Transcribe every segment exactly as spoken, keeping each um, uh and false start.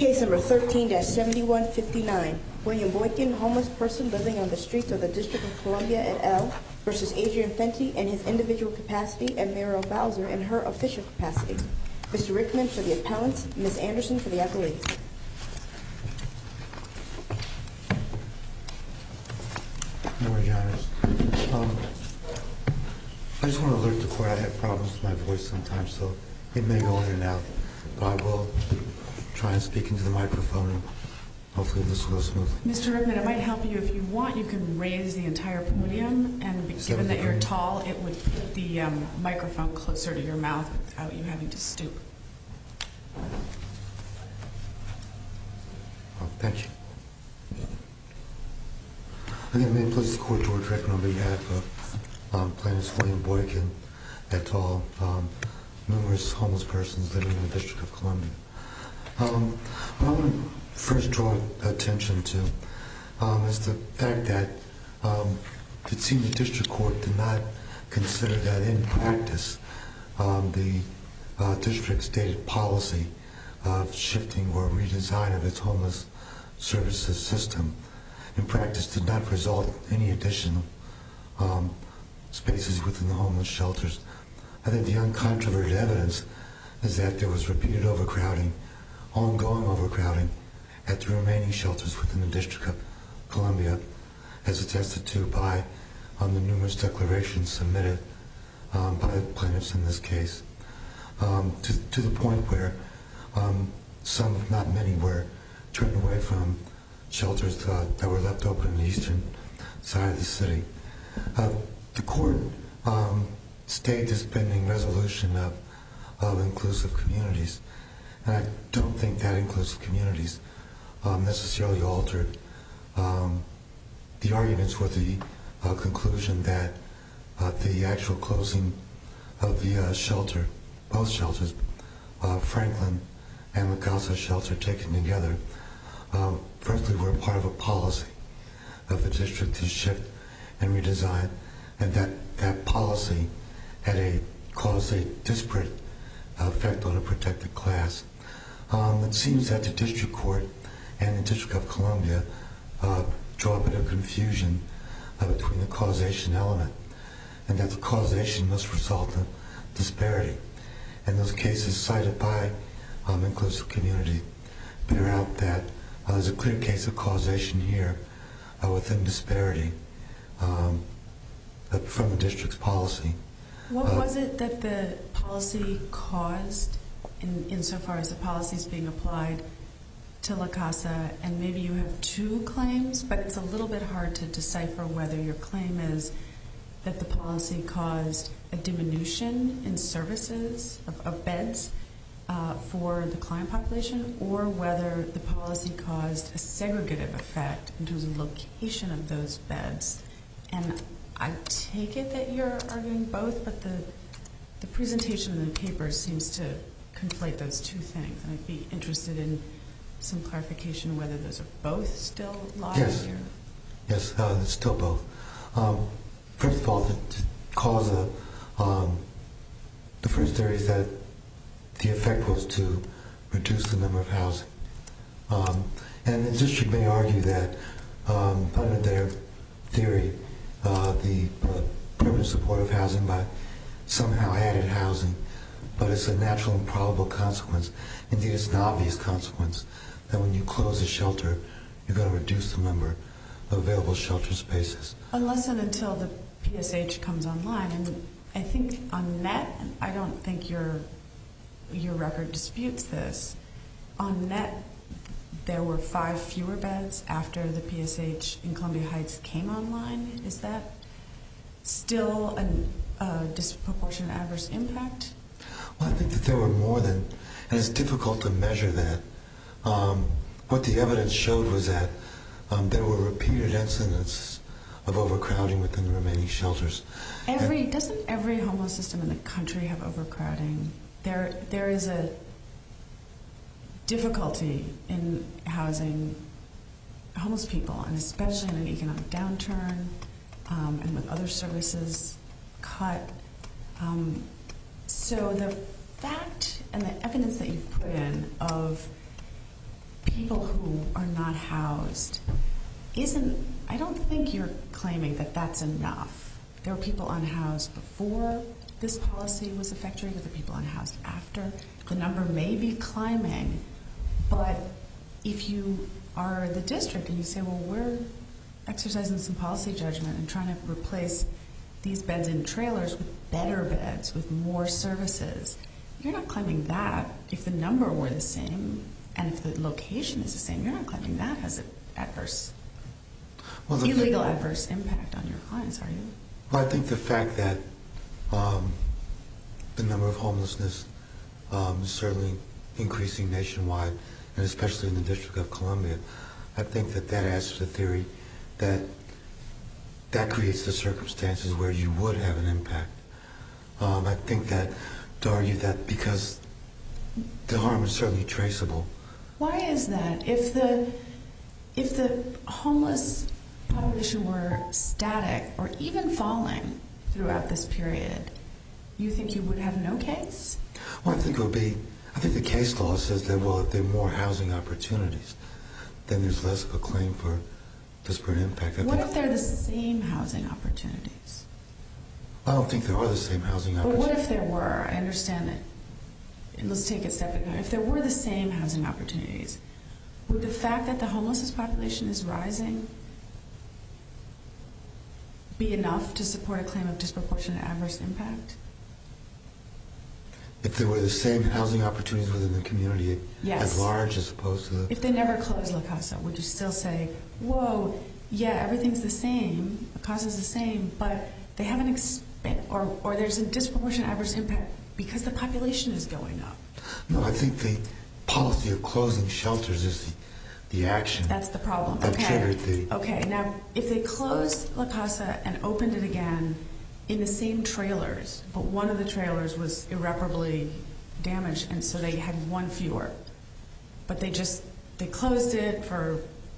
Case number thirteen dash seventy-one fifty-nine. William Boykin, homeless person living on the streets of the District of Columbia et al. Versus Adrian Fenty in his individual capacity and Mariel Bowser in her official capacity. Mister Rickman for the appellants, Miz Anderson for the accolades. Good morning, Your Honors. Um, I just want to alert the court. I have problems with my voice sometimes, so it may go in and out. But I will try and speak into the microphone, and hopefully this will go smoothly. Mister Rickman, it might help you if you want. You can raise the entire podium, and given that you're tall, it would put the um, microphone closer to your mouth without you having to stoop. Oh, thank you. Again, may it please the court, George Rickman on behalf of um, plaintiffs William Boykin et al., um, numerous homeless persons living in the District of Columbia. Um, what I want to first draw attention to um, is the fact that um, it seems the district court did not consider that in practice um, the uh, district stated policy of shifting or redesign of its homeless services system in practice did not result in any additional um, spaces within the homeless shelters. I think the uncontroverted evidence is that there was repeated overcrowding, ongoing overcrowding at the remaining shelters within the District of Columbia, as attested to by um, the numerous declarations submitted um, by the plaintiffs in this case, um, to, to the point where um, some, if not many, were turned away from shelters uh, that were left open on the eastern side of the city. Uh, the court um, stayed this pending resolution of, of inclusive communities, and I don't think that inclusive communities um, necessarily altered um, the arguments for the uh, conclusion that uh, the actual closing of the uh, shelter, both shelters, uh, Franklin and La Casa shelter taken together, um, firstly were part of a policy of the district to shift and redesign, and that, that policy had a caused a disparate effect on a protected class. Um, it seems that the district court and the District of Columbia uh, draw a bit of confusion uh, between the causation element, and that the causation must result in disparity. And those cases cited by um, inclusive community bear out that uh, there's a clear case of causation here uh, within disparity um, uh, from the district's policy. What uh, was it that the policy caused in insofar as the policy is being applied to La Casa? And maybe you have two claims, but it's a little bit hard to decipher whether your claim is that the policy caused a diminution in services of, of beds uh, for the client population, or whether the policy caused a segregative effect in terms of location of those beds. And I take it that you're arguing both, but the the presentation in the papers seems to conflate those two things. And I'd be interested in some clarification whether those are both still live yes. here. Yes, uh, it's still both. Um, first of all, the, the cause of um, the first theory is that the effect was to reduce the number of housing. Um, and the district may argue that um, under their theory, uh, the uh, permanent supportive housing by somehow added housing, but it's a natural and probable consequence. Indeed, it's an obvious consequence that when you close a shelter, you're going to reduce the number of available shelter spaces. Unless and until the P S H comes online. And I think on net, I don't think your your record disputes this, on net there were five fewer beds after the P S H in Columbia Heights came online. Is that still a uh, disproportionate adverse impact? Well, I think that there were more than, and it's difficult to measure that. Um, what the evidence showed was that um, there were repeated incidents of overcrowding within the remaining shelters. Every and, doesn't every homeless system in the country have overcrowding? There, there is a difficulty in housing homeless people, and especially in an economic downturn, um, and with other services cut. Um, so the fact and the evidence that you've put in of people who are not housed isn't, I don't think you're claiming that that's enough. There were people unhoused before this policy was effectuated, there were people unhoused after. The number may be climbing, but if you are the district and you say, well, we're exercising some policy judgment and trying to replace these beds in trailers with better beds, with more services, you're not claiming that. If the number were the same and if the location is the same, you're not claiming that has an adverse, well, the illegal th- adverse impact on your clients, are you? Well, I think the fact that um, the number of homelessness um, is certainly increasing nationwide, and especially in the District of Columbia, I think that that adds to the theory that that creates the circumstances where you would have an impact. Um, I think that to argue that because the harm is certainly traceable. Why is that? If the if the homeless population were static or even falling throughout this period, you think you would have no case? Well, I think it would be, I think the case law says that, well, if there are more housing opportunities, then there's less of a claim for disparate impact. I what think, if they're the same housing opportunities? I don't think there are the same housing But opportunities. what if there were? I understand that. And let's take it step by step. If there were the same housing opportunities, would the fact that the homelessness population is rising be enough to support a claim of disproportionate adverse impact? If there were the same housing opportunities within the community Yes. at large as opposed to the... If they never closed La Casa, would you still say, whoa, yeah, everything's the same, La Casa's the same, but they haven't expanded, or, or there's a disproportionate adverse impact because the population is going up? No, I think the policy of closing shelters is the, the action. That's the problem. That okay. triggered the... Okay, now, if they closed La Casa and opened it again in the same trailers, but one of the trailers was irreparably damaged, and so they had one fewer, but they just, they closed it for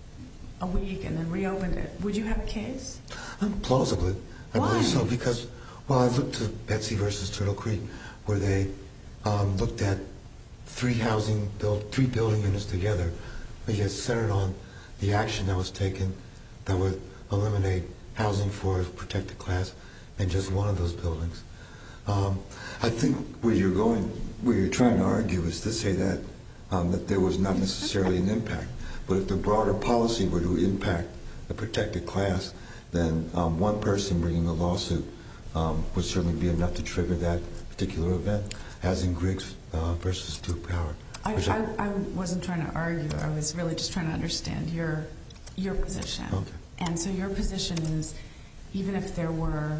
a week and then reopened it, would you have a case? Um, plausibly. I Why? believe so, because, well, I looked at Betsy versus Turtle Creek, where they um, looked at three housing, build, three building units together, but yet centered on the action that was taken that would eliminate housing for a protected class in just one of those buildings. Um, I think where you're going, where you're trying to argue is to say that um, that there was not necessarily an impact, but if the broader policy were to impact the protected class, then um, one person bringing a lawsuit um, would certainly be enough to trigger that particular event. as in Griggs uh, versus Duke Power. I, I, I wasn't trying to argue. I was really just trying to understand your your position. Okay. And so your position is, even if there were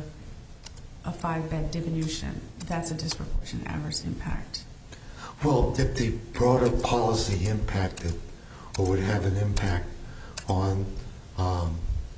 a five-bed diminution, that's a disproportionate adverse impact. Well, if the broader policy impacted or would have an impact on um,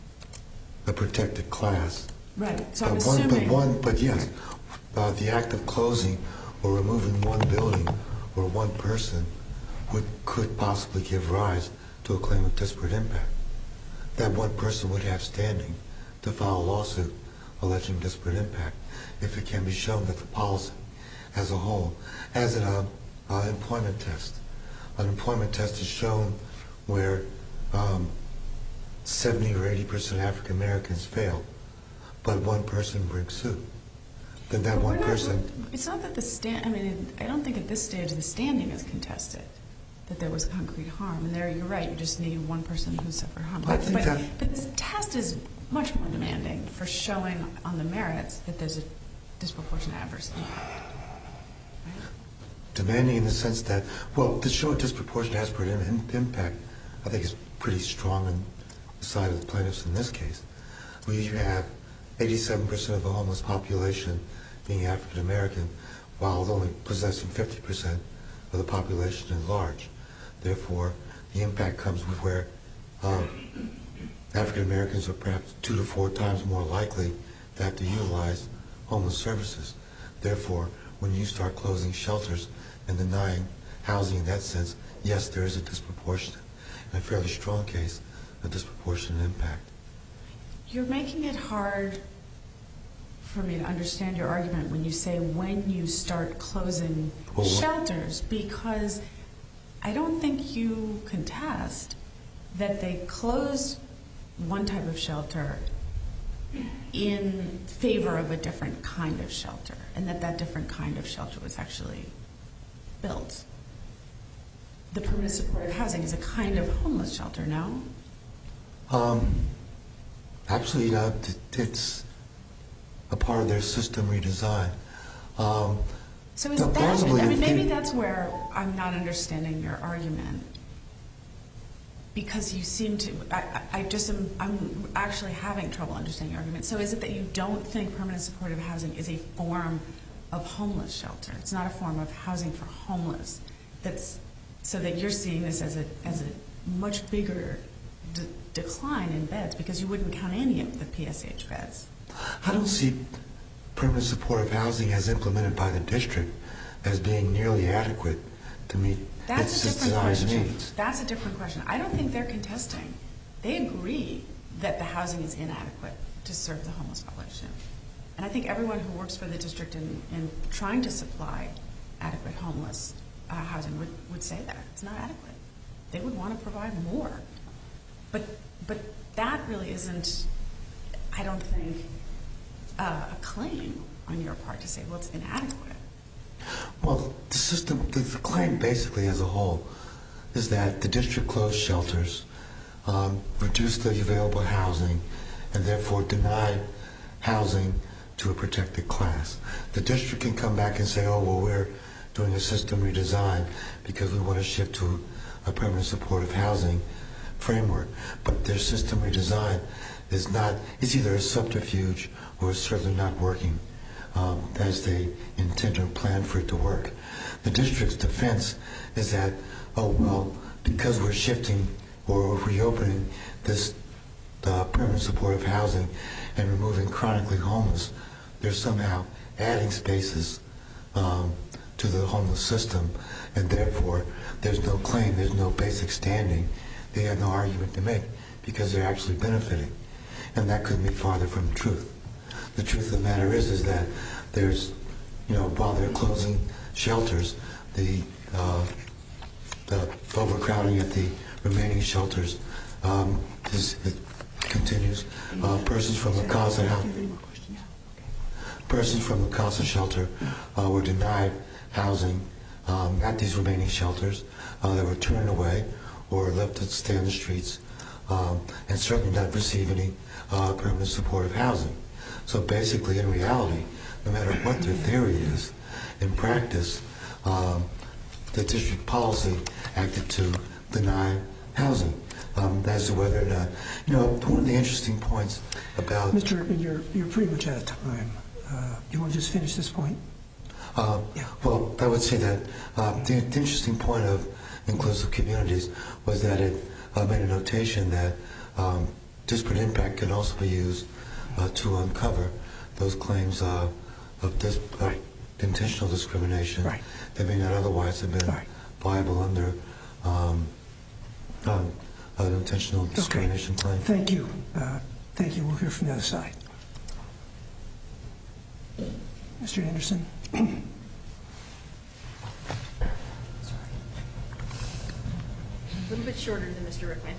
the protected class. Right. So I'm but one, assuming. But, one, but yes, uh, the act of closing or removing one building or one person would could possibly give rise to a claim of disparate impact. That one person would have standing to file a lawsuit alleging disparate impact if it can be shown that the policy as a whole, as an uh, uh, employment test, an employment test is shown where um, seventy or eighty percent African Americans fail, but one person brings suit. Then that But one we're not- person. It's not that the stand. I mean, I don't think at this stage the standing is contested. That there was concrete harm, and there you're right. You just need one person who suffered harm. I But, think but, that- but this test is much more demanding for showing on the merits that there's a disproportionate adverse impact. Right? Demanding in the sense that, well, to show a disproportionate adverse impact, I think is pretty strong on the side of the plaintiffs in this case. Where you have eighty-seven percent of the homeless population being African American, while only possessing fifty percent of the population at large. Therefore, the impact comes with where um, African Americans are perhaps two to four times more likely to have to utilize homeless services. Therefore, when you start closing shelters and denying housing in that sense, yes, there is a disproportionate, and a fairly strong case, a disproportionate impact. You're making it hard for me to understand your argument when you say when you start closing Well, what- shelters, because I don't think you contest that they closed one type of shelter in favor of a different kind of shelter, and that that different kind of shelter was actually built. The permanent supportive housing is a kind of homeless shelter, no? Um, absolutely not. It's a part of their system redesign. Um, so is no, that, I mean, maybe you, that's where I'm not understanding your argument. Because you seem to, I, I just am, I'm actually having trouble understanding your argument. So is it that you don't think permanent supportive housing is a form of homeless shelter? It's not a form of housing for homeless. That's so that you're seeing this as a as a much bigger de- decline in beds because you wouldn't count any of the P S H beds. I don't see permanent supportive housing as implemented by the district as being nearly adequate to meet That's its a different desired question. needs. That's a different question. I don't think they're contesting. They agree that the housing is inadequate to serve the homeless population. And I think everyone who works for the district in, in trying to supply adequate homeless uh, housing would, would say that. It's not adequate. They would want to provide more. But but that really isn't, I don't think, uh, a claim on your part to say, well, it's inadequate. Well, the system, the, the claim basically as a whole is that the district closed shelters, um, reduced the available housing, and therefore denied housing to a protected class. The district can come back and say, oh, well, we're doing a system redesign because we want to shift to a permanent supportive housing framework. But their system redesign is not, it's either a subterfuge or it's certainly not working Um, as they intend or plan for it to work. The district's defense is that, oh, well, because we're shifting or reopening this uh, permanent supportive housing and removing chronically homeless, they're somehow adding spaces um, to the homeless system, and therefore there's no claim, there's no basic standing. They have no argument to make because they're actually benefiting. And that couldn't be farther from the truth. The truth of the matter is, is that there's, you know, while they're closing shelters, the, uh, the overcrowding at the remaining shelters um, is, it continues. Uh, persons from the Casa persons from the Casa shelter uh, were denied housing um, at these remaining shelters. Uh, they were turned away or left to stay on the streets, um, and certainly not receive any uh, permanent supportive housing. So basically, in reality, no matter what their theory is, in practice, um, the district policy acted to deny housing. Um, as to whether or not, you know, one of the interesting points about Mister Rickman, you're you're pretty much out of time. Uh, you want to just finish this point? Uh, yeah. Well, I would say that uh, the, the interesting point of inclusive communities was that it uh, made a notation that um, disparate impact can also be used Uh, to uncover those claims uh, of dis- uh, right. intentional discrimination right. that may not otherwise have been right. viable under um, um, an intentional discrimination okay. claim. Thank you. Uh, thank you. We'll hear from the other side. Mister Anderson. A little bit shorter than Mister Rickman.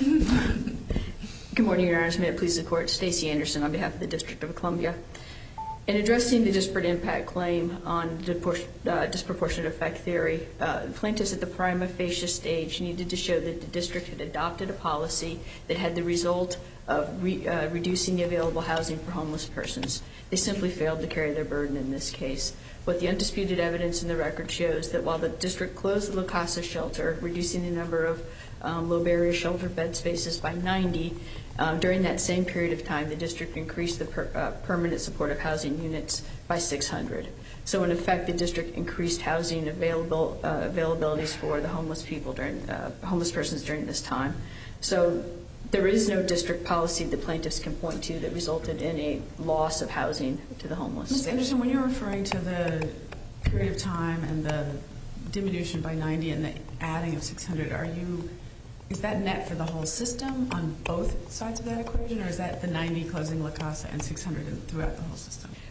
Good morning, Your Honors. May it please the Court. Stacey Anderson on behalf of the District of Columbia. In addressing the disparate impact claim on uh, disproportionate effect theory, uh, plaintiffs at the prima facie stage needed to show that the district had adopted a policy that had the result of re, uh, reducing the available housing for homeless persons. They simply failed to carry their burden in this case. What the undisputed evidence in the record shows that while the district closed the La Casa shelter, reducing the number of um, low barrier shelter bed spaces by ninety, Um, during that same period of time, the district increased the per, uh, permanent supportive housing units by six hundred. So, in effect, the district increased housing available uh, availabilities for the homeless people during uh, homeless persons during this time. So, there is no district policy the plaintiffs can point to that resulted in a loss of housing to the homeless. Miz Anderson, when you're referring to the period of time and the diminution by ninety and the adding of six hundred, are you? Is that net for the whole system on both sides of that equation, or is that the ninety closing La Casa and six hundred throughout the whole system?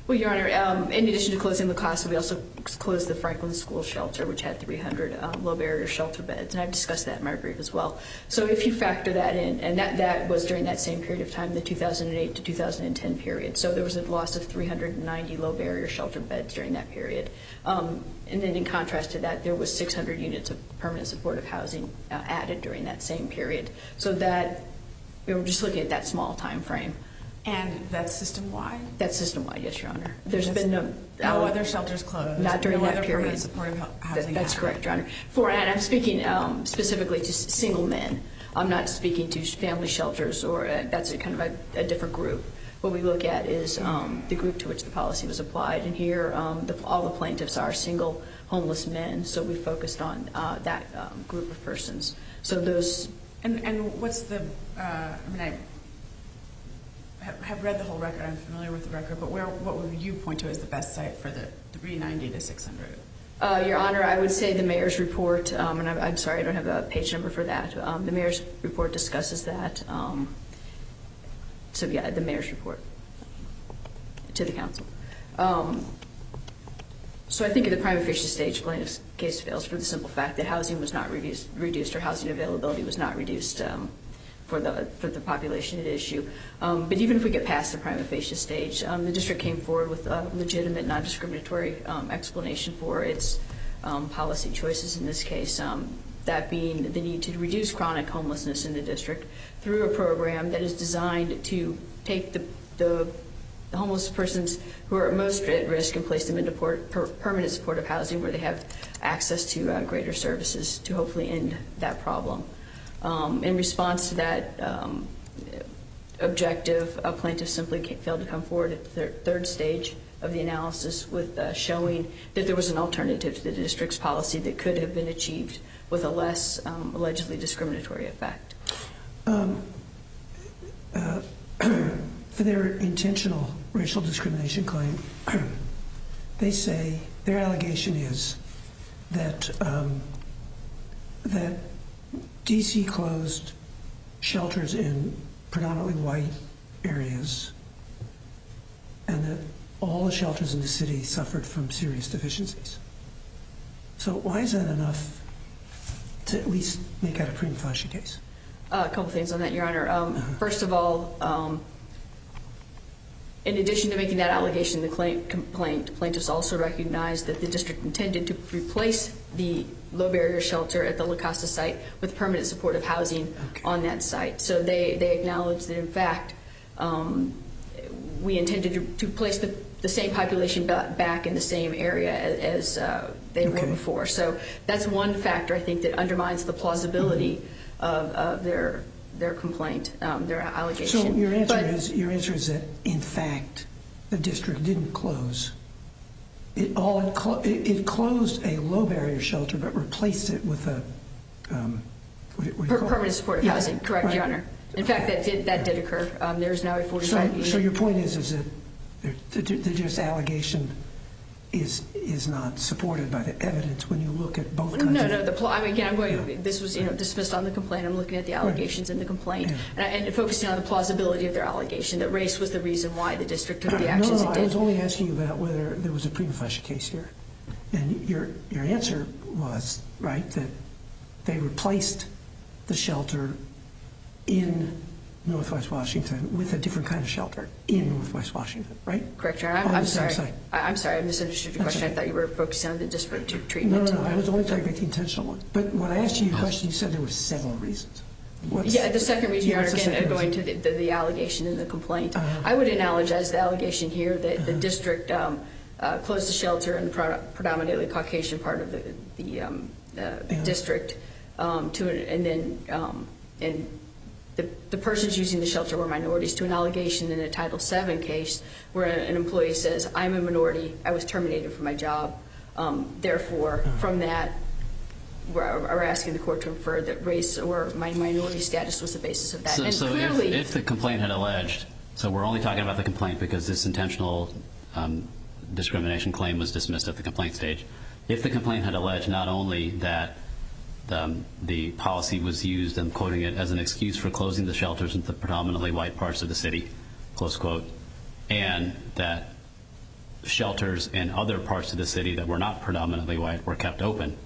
Well, Your Honor, um, in addition to closing La Casa, we also closed the Franklin School Shelter, which had three hundred um, low-barrier shelter beds, and I've discussed that in my brief as well. So if you factor that in, and that, that was during that same period of time, the two thousand eight to two thousand ten period, so there was a loss of three hundred ninety low-barrier shelter beds during that period. Um, and then in contrast to that, there was six hundred units of permanent supportive housing uh, added during that same period. So that, we were just looking at that small time frame. And that's system-wide? That's system-wide, yes, Your Honor. There's That's been no... No uh, other shelters closed? Not during no that other period. permanent supportive housing That, that's happened? correct, Your Honor. For, and I'm speaking um, specifically to s- single men. I'm not speaking to family shelters, or uh, that's a kind of a, a different group. What we look at is um, the group to which the policy was applied, and here um, the, all the plaintiffs are single homeless men, so we focused on uh, that um, group of persons. So those... And, and what's the, uh, I mean, I have, have read the whole record, I'm familiar with the record, but where, what would you point to as the best site for the three ninety to six hundred? Uh, Your Honor, I would say the mayor's report, um, and I'm, I'm sorry I don't have a page number for that. Um, the mayor's report discusses that. Um, so yeah, the mayor's report to the council. Um, so I think at the prima facie stage, plaintiff's case fails for the simple fact that housing was not reduced, reduced or housing availability was not reduced um, for the for the population at issue. Um, but even if we get past the prima facie stage, um, the district came forward with a legitimate, non-discriminatory um, explanation for its um, policy choices in this case, um, that being the need to reduce chronic homelessness in the district through a program that is designed to take the, the, the homeless persons who are most at risk and place them into port, per, permanent supportive housing where they have access to uh, greater services to hopefully end that problem. Um, in response to that um, objective, a plaintiff simply failed to come forward at the thir third stage of the analysis with uh, showing that there was an alternative to the district's policy that could have been achieved with a less um, allegedly discriminatory effect. Um, uh, for their intentional racial discrimination claim, they say their allegation is that um, that D C closed shelters in predominantly white areas, and that all the shelters in the city suffered from serious deficiencies. So why is that enough to at least make out a prima facie case? Uh, a couple things on that, Your Honor. Um, uh-huh. First of all, um, in addition to making that allegation in the claim, complaint, plaintiffs also recognized that the district intended to replace the low-barrier shelter at the La Casa site with permanent supportive housing okay. on that site. So they, they acknowledged that, in fact, um, we intended to, to place the, the same population back in the same area as, as uh, they okay. were before. So that's one factor, I think, that undermines the plausibility mm-hmm. of, of their their complaint, um, their allegation. So your answer but, is your answer is that, in fact, the district didn't close. It all it, clo it, it closed a low-barrier shelter, but replaced it with a um, what, what do you call permanent it? supportive yeah. housing. Correct, right. Your Honor. In fact, that did that did occur. Um, there is now a forty-five so, unit. So your point is is that the, the, the just allegation is is not supported by the evidence when you look at both kinds no, of... No, no. The I mean, again, I'm going. Yeah. This was, you know, dismissed on the complaint. I'm looking at the allegations right. in the complaint yeah. and, and focusing on the plausibility of their allegation that race was the reason why the district took the actions no, no, it no, did. I was only asking you about whether there was a prima facie case here, and your your answer was right that they replaced the shelter in Northwest Washington with a different kind of shelter in Northwest Washington, right? Correct, Your Honor. I'm, I'm sorry. I, I'm sorry. I misunderstood your That's question. okay. I thought you were focusing on the disparate treatment. No, no, no. I was only talking about the intentional one. But when I asked you your question, you said there were several reasons. What's, yeah, the second reason, yeah, Your Honor, again, going reason? to the, the, the allegation in the complaint, uh-huh. I would analogize the allegation here that uh-huh. the district um, uh, closed the shelter in the pro predominantly Caucasian part of the, the um, uh, yeah. district, um, to and then um, and the, the persons using the shelter were minorities, to an allegation in a Title seven case where an employee says, I'm a minority, I was terminated from my job, um, therefore, uh-huh. from that, we're, we're asking the court to infer that race or my minority status was the basis of that. So, and so clearly, if, if the complaint had alleged, so we're only talking about the complaint because this intentional um, discrimination claim was dismissed at the complaint stage. If the complaint had alleged not only that Um, the policy was used, I'm quoting it, as an excuse for closing the shelters in the predominantly white parts of the city, close quote, and that shelters in other parts of the city that were not predominantly white were kept open,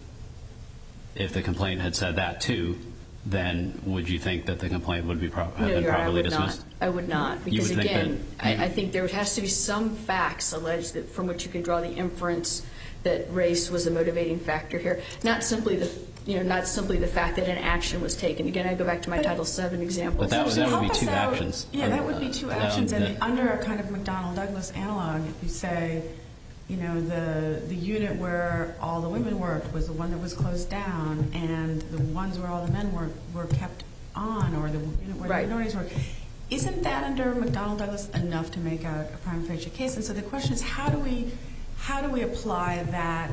if the complaint had said that too, then would you think that the complaint would be pro- have no, been Your Honor, properly I would dismissed? Not. I would not, because would think again, that- I, I think there has to be some facts alleged that from which you can draw the inference that race was a motivating factor here, not simply the you know not simply the fact that an action was taken. Again, I go back to my But- Title seven example. But that would, So that would help be us two out. actions. Yeah, that would be Uh, two um, actions. And that- under a kind of McDonnell Douglas analog, if you say, you know, the the unit where all the women worked was the one that was closed down, and the ones where all the men worked were kept on, or the unit where Right. the minorities worked. Isn't that under McDonnell Douglas enough to make out a prima facie case? And so the question is, how do we how do we apply that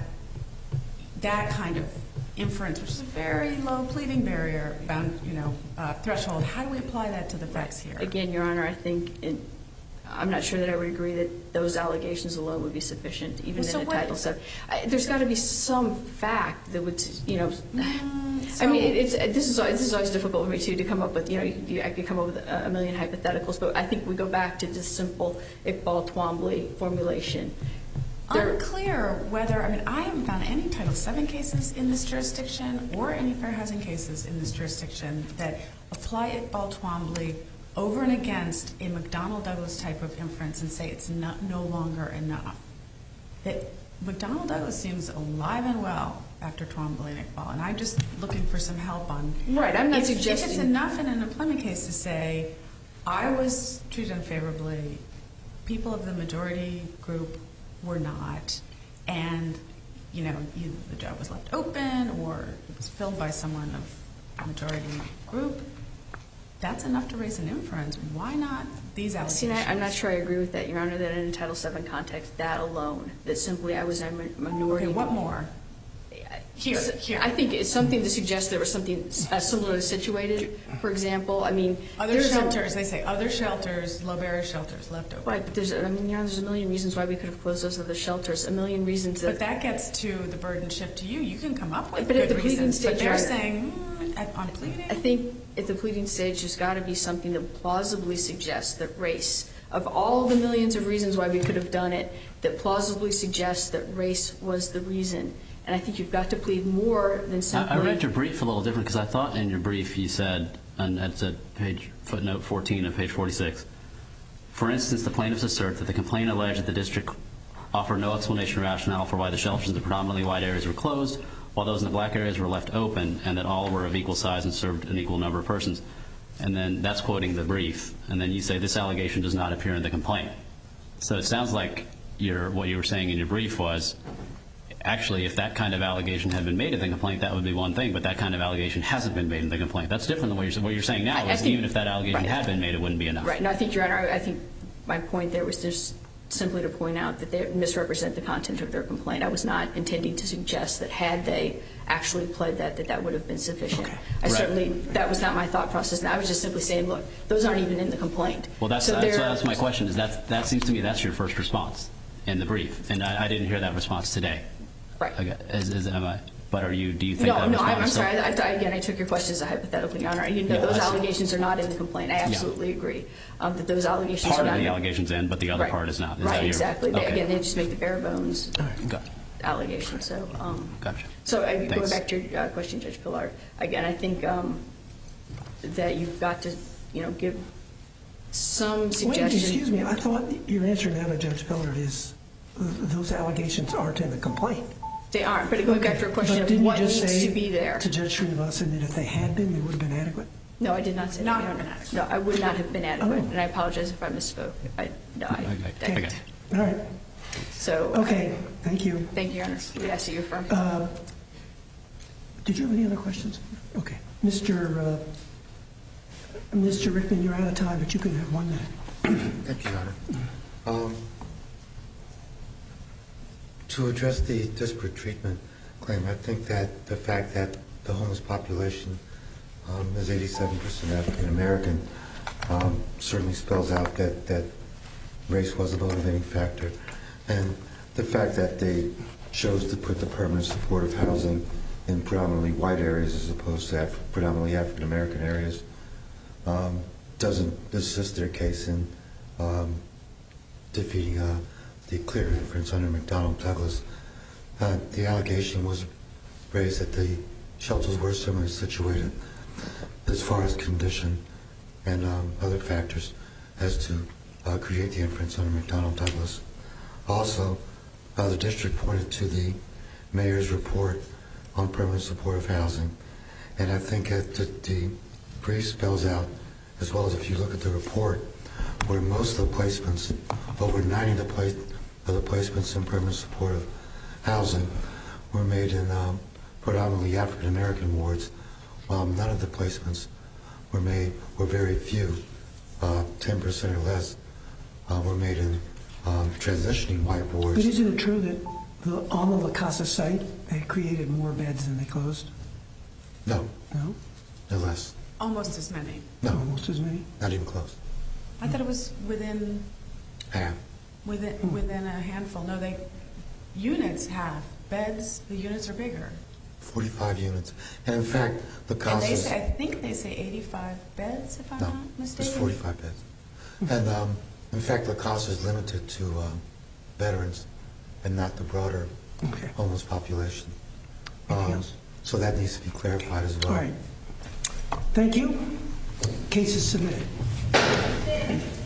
that kind of inference, which is a very low pleading barrier bound, you know, uh, threshold? How do we apply that to the facts here? Again, Your Honor, I think it, I'm not sure that I would agree that those allegations alone would be sufficient, even Well, so in a what- Title seven. I, there's got to be some fact that would, you know. so- I mean, it, it's this is this is always difficult for me too to come up with. You know, you, you, I could come up with a, a million hypotheticals, but I think we go back to just simple Iqbal Twombly formulation. There- Unclear whether, I mean, I haven't found any Title seven cases in this jurisdiction or any fair housing cases in this jurisdiction that apply Iqbal Twombly over and against a McDonnell Douglas type of inference and say it's not, no longer enough. That McDonnell Douglas seems alive and well after Twombly and Iqbal, and I'm just looking for some help on. Right, I'm not if, suggesting. If it's enough in an employment case to say, I was treated unfavorably, people of the majority group were not, and you know, either the job was left open or it was filled by someone of the majority group, that's enough to raise an inference. Why not these allegations? See, I, I'm not sure I agree with that, Your Honor, that in a Title seven context, that alone, that simply I was a mi- minority. Okay, what more? Here, So, here. I think it's something to suggest there was something uh, similarly situated. For example, I mean, Other there's a- shelters, they say other shelters, low barrier shelters left open. Right, but there's, I mean, you know, there's a million reasons why we could have closed those other shelters. A million reasons that. But that gets to the burden shift to you. You can come up with But at good the pleading reasons, but stage, they're Your Honor- saying mm, at, on pleading. I think at the pleading stage, there's got to be something that plausibly suggests that race, of all the millions of reasons why we could have done it, that plausibly suggests that race was the reason. And I think you've got to plead more than simply. I, I read your brief a little different because I thought in your brief you said, and it's at page footnote fourteen of page forty-six, for instance, the plaintiffs assert that the complaint alleged that the district offered no explanation or rationale for why the shelters in the predominantly white areas were closed, while those in the black areas were left open, and that all were of equal size and served an equal number of persons. And then that's quoting the brief. And then you say this allegation does not appear in the complaint. So it sounds like your, what you were saying in your brief was, actually, if that kind of allegation had been made in the complaint, that would be one thing, but that kind of allegation hasn't been made in the complaint. That's different than what you're, what you're saying now, I- I is think- even if that allegation right. had been made, it wouldn't be enough. Right. No, I think, Your Honor, I think my point there was just simply to point out that they misrepresent the content of their complaint. I was not intending to suggest that had they actually pled that, that that would have been sufficient. Okay. I Right. certainly, that was not my thought process. And I was just simply saying, look, those aren't even in the complaint. Well, that's, So that's, they're- that's my question. Is that, that seems to me that's your first response in the brief, and I, I didn't hear that response today. Right. Okay. Is, is, am I, but are you? Do you think No, that no, I'm, I'm response sorry. still- I, I, again, I took your question as a hypothetical, Your Honor. You know, Yeah, those I see. allegations are not in the complaint. I absolutely agree um, that those allegations Part are of not the in- allegations in, but the other Right. part is not. Is right, that your- exactly. They, Okay. again, they just make the bare bones Got- allegation. So, um, Gotcha. so uh, going Thanks. back to your uh, question, Judge Pillard, again, I think um, that you've got to, you know, give some Wait, suggestion. excuse me. I thought your answer now to Judge Pillard is uh, those allegations aren't in the complaint. They aren't, but going back to a question But of didn't what you just needs say to be there. to Judge Srinivasan that if they had been, they would have been adequate? No, I did not say Not that. have No, been adequate. No, I would not have been adequate, Oh. and I apologize if I misspoke. I, no, I, Okay. I- Okay. All right. So, Okay. Thank you. thank you, Your Honor. We ask that you affirm. Uh, did you have any other questions? Okay. Mister Uh, Mister Rickman, you're out of time, but you can have one minute. Thank you, Your Honor. Um, to address the disparate treatment claim, I think that the fact that the homeless population um, is eighty-seven percent African American um, certainly spells out that, that race was a motivating factor. And the fact that they chose to put the permanent supportive housing in predominantly white areas as opposed to Af- predominantly African American areas um, doesn't assist their case in um, defeating uh, the clear inference under McDonnell Douglas. Uh, the allegation was raised that the shelters were similarly situated as far as condition and um, other factors as to uh, create the inference under McDonnell Douglas. Also, uh, the district pointed to the mayor's report on permanent supportive housing, and I think that the, the brief spells out, as well as if you look at the report, where most of the placements, over ninety of the, place, of the placements in permanent supportive housing were made in um, predominantly African American wards, while none of the placements were made, were very few, uh, ten percent or less, uh, were made in um, transitioning white wards. But isn't it true that the, on the La Casa site, they created more beds than they closed? No. No? No less. Almost as many. No. Almost as many? Not even close. I thought it was within Half. within Hmm. within a handful. No, they units have beds. The units are bigger. forty-five units. And in fact, the And cost they is... say, I think they say eighty-five beds, if I'm No, not it's mistaken. forty-five beds. And um, in fact, the cost is limited to um, veterans and not the broader Okay. homeless population. Anything Um, else? so that needs to be clarified as well. All right. Thank you. Case is submitted.